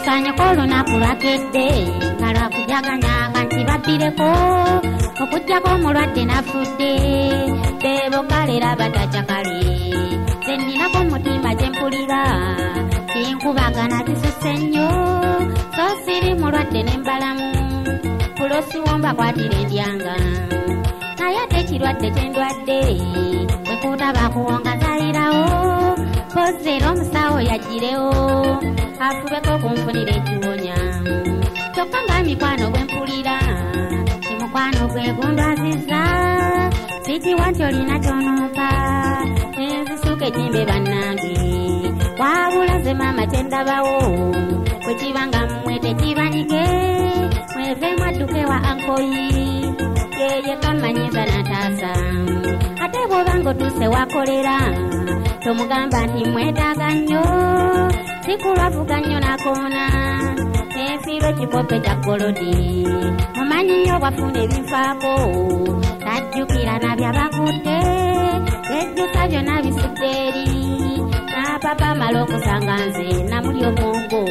Wekanya kolunaku lwakedde nga lwakujaganya kanti babbireko okujjako omulwadde nafudde Debo kalera batakyakale ze nninako omutima gye mpulira kinkubagana kisuse nnyo so siri mulwadde ne mbalamu pulosiwomba kwatira endyanga naye ate kirwadde kyendwadde wekutaba kuwonga zayirawo pozera omusawo yagirewo afubeko okunfunira ekiwonya kyokka nga mikwano gwe mpulira kimukwano gwe gundwaziza sikiwa nti olina kyonompa enzisuka ekimbe bannange wabula ze maama kyendabawo bwe kiba nga mmwe tekibanyike mwevemu adduke wa ankoyi yeye kamanyiza nataasa ate bw'oba ng'otuuse wakolera tomugamba nti mwetaaga nnyo sikulwavuga nnyo nakoona enfiirwa ekipope kya golodi mumanyi nnyo bwafuna ebinfaako tajjukira nabyabakutte ejjusa byonna bisudde eri n'apapa amala okusanga nze namuli obwongo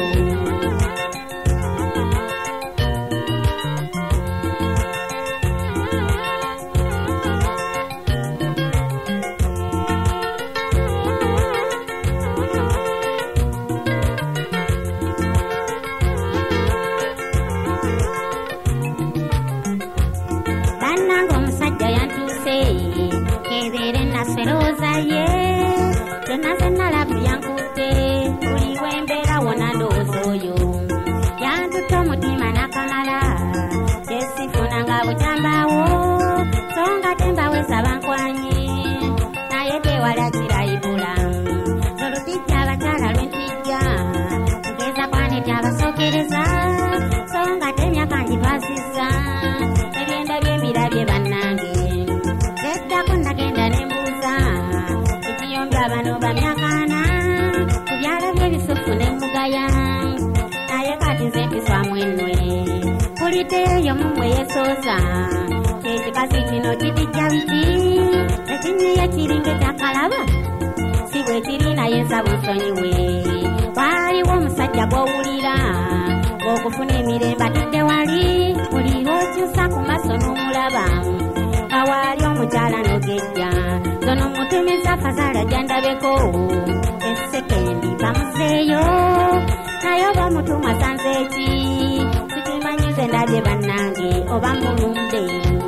yo mumwe yesoza ekikazi kino kitijja biti ekinyeya kiringa ekyakalaba si bwe kiri naye nsaba nsonyiwe waaliwo omusajja gw'owulira okufuna emirembe atudde wali buli lw'okyusa ku maaso n'omulaba nga waali omukyala n'ogejja zono mutumiza akazaala gyandabeko essekendi bamuzeeyo naye oba omutumwa sanze eki sikimanyize ndabye bannange oba mulumbe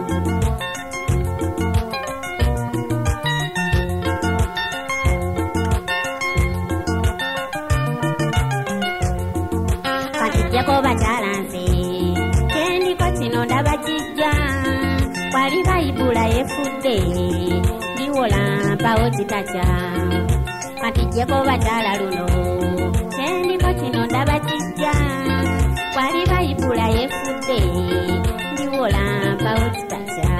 katijjako bakyala nze kendiko kino ndaba kijja wali bayibula yefudde ndiwola mpawo kitakya katijjako bakyala luno kendiko kino ndaba kijja wali bayibula yefudde ndiwola mpawo kitakya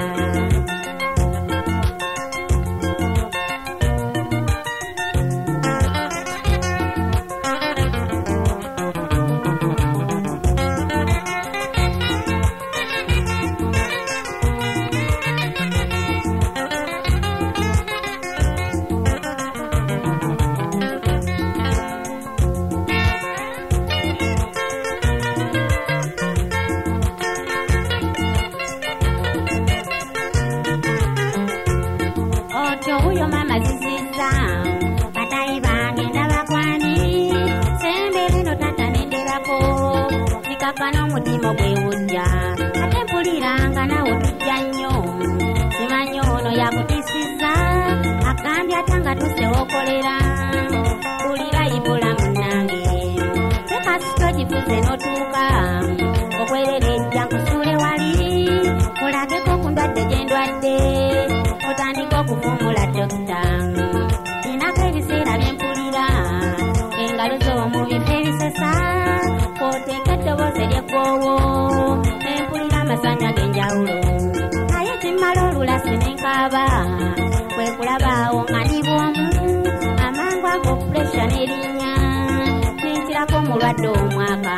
n'omutima gwewujja ate mpuliranga nawe tujja nnyo simanyi ono yakutiisiza agambye ate nga tusewokolera buli bayibula munnange tekasito gifuze n'otuuka okwerera ejja nkusuule wali olageko ku ndwadde gye ndwadde otandika okuvumula dokita inako ebiseera bye mpulira engalo z'omu bifo ebisesa oteeka eddoboozi ery'eggoowo empulira amasanya g'enjawulo naye kimmala olulasi n'enkaaba kwe kulabaawo nga ndi bwomu amangu ago puresha n'erinnya ninkirako omulwadde omwaka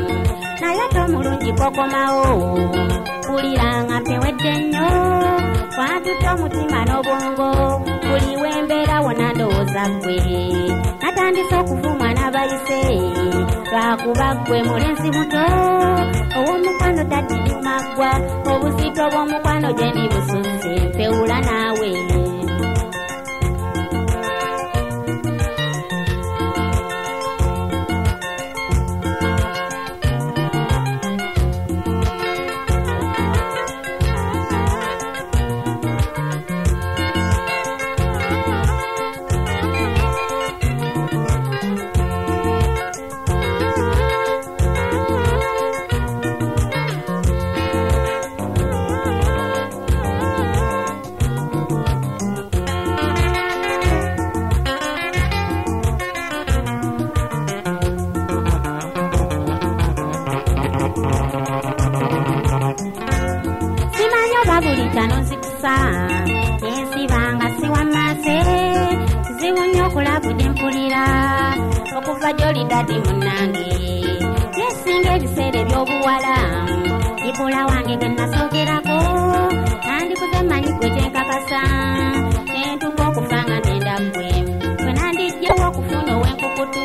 naye ate omulungi kokomawo mpulira nga mpewedde nnyo twatuta omutima n'obwongo buli wembeera wonna ndowooza ggwe natandise okuvumwa n'abayise lwakuba ggwe mulenzi muto ow'omukwano taddimaggwa obuzito bw'omukwano gye ndi bususse mpewula naawe ensibanga siwamase kizibu nnyo okulabudde mpulira okuva gy'oli dadi munnange yesinga ebiseera eby'obuwala ibula wange ge nasookerako nandikuze manyi gwe kyenkakasa nentuka okufa nga ngenda ggwe bwe nandijjewo okufuna ow'enkukutu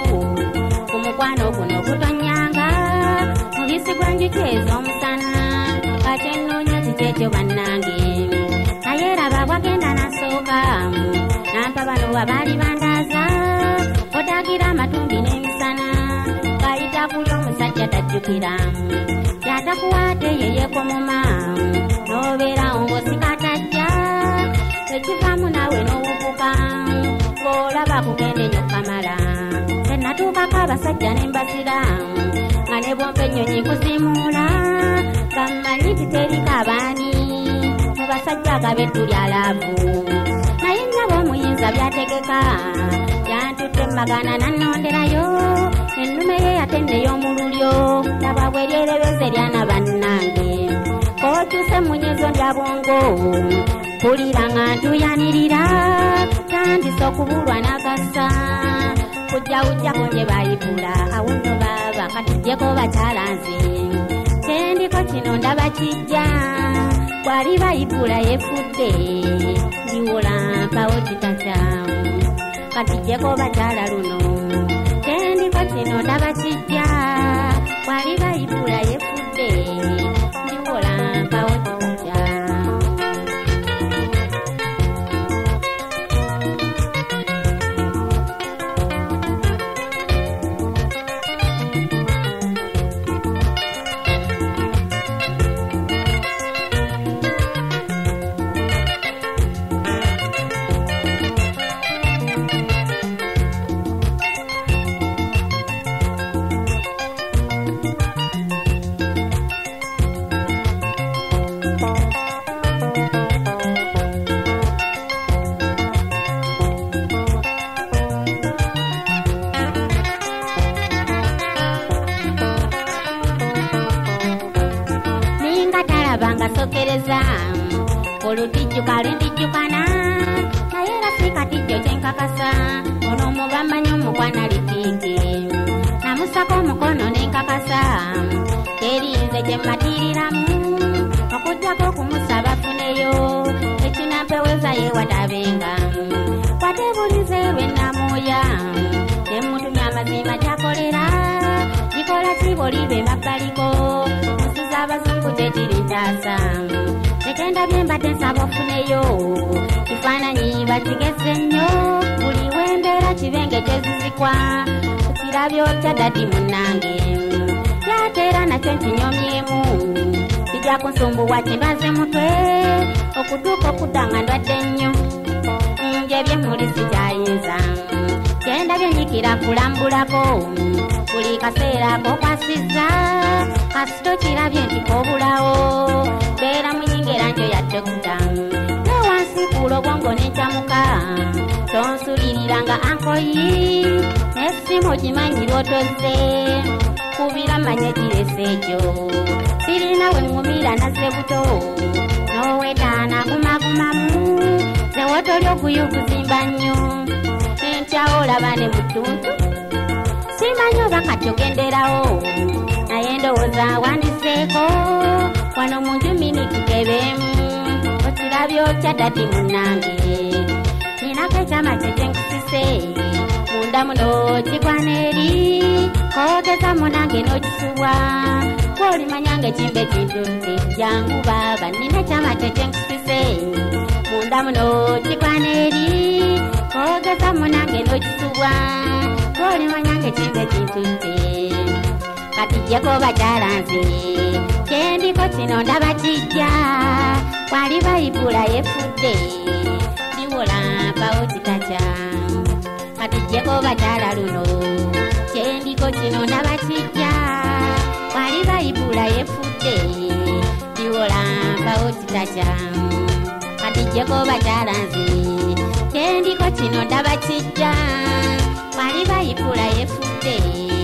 ku mukwano guno ogutonyanga mubisi gwanjukyeeza omusana kakyenoonya kikyekyo bannange nayeraba bwagenda nasooka nampa bano abaali bandaaza otagira amatumbi n'emisana kayita kuli omusajja tajjukira yatakuwaate yeyekomoma n'obeerawo ng'osikatajja ekivaamu naawe n'owubuka ng'olaba kugenda ennyo kamala senatuukako abasajja n'embazira nga ne bompa ennyonyi kuzimuula gammanyi titerika abaani basajja agabeddu lyalaavu naye nnyabo omuyinza byategeka yantutte magana nannonderayo ennume ye yatendeyo omululyo laba bweryerebeze lyana bannange kookyuse munyezo ndya bwongo mpulira nga ntuyanirira tandise okubulwa n'agasa kujjawujjako nje bayibula awunno baba katujjeko bakyalanzi kyendiko kino ndaba kijja bwali bayibula yefudde ndiwola mpawo kitakya katujjeko bakyala luno kyendiko kino ndaba kijja bwali bayibula yefudde ndiwola mpawo kitakya sokereza oludijjuka lwendijjukana naye era si katijjo kyenkakasa ono mubamanyi omukwana litiike namusako omukono nenkakasa erinze gye mmatiriramu okujjako okumusaba afuneyo ekinampeweza yewatabenga kwatebulize lwennamuya emutumya amazima gyakolera gikola kibolibe mabbaliko musiza abazungu gyekiri ntaasa netenda byembadde nsaba ofuneyo kifaananyi bakigeze nnyo buli wembeera kibenge kyezizikwa kukirabyo kya dadi munnange kyateera nakyo nkinyomyemu kijja kunsumbuwa kimbaze mutwe okutuuka okudda nga ndwadde nnyo nje byemmuli sikyayinza kyenda byenyikira kulambulako buli kaseera kokwasizza kasito kirabye nti kobulawo beera munyingera njo ya dokita newansi kulo bwongo nenkyamuka tonsuliriranga ankoyi nesimu okimanyi lwotoze kubira manye kirese ekyo sirina we ngumira nazze buto nowetaana gumagumamu newotoli okuyuguzimba nnyo enkyawo olaba ne mutuntu simanyi oba kati ogenderawo naye ndowooza wandiseeko wano munju miniti kebeemu olabyotya dadi munange ninako ekyamagye kyenkusise munda muno kigwana eri koogeza munange n'okisuwa kwolimanyanga ekimba ekintudde jangu baaba nina ekyamagye kyenkusise munda muno kigwana eri koogeza munange n'okisuwa kwolimanyanga ekimba ekintudde kati jjeko bakyala nze kyendiko kino ndaba kijja wali bayibula yefudde liwola mpawo kitakya kati jjeko bakyala luno kyendiko kino ndaba kijja wali bayibula yefudde liwola mpawo kitakya kati jjeko bakyala nze kyendiko kino ndaba kijja wali bayibula yefudde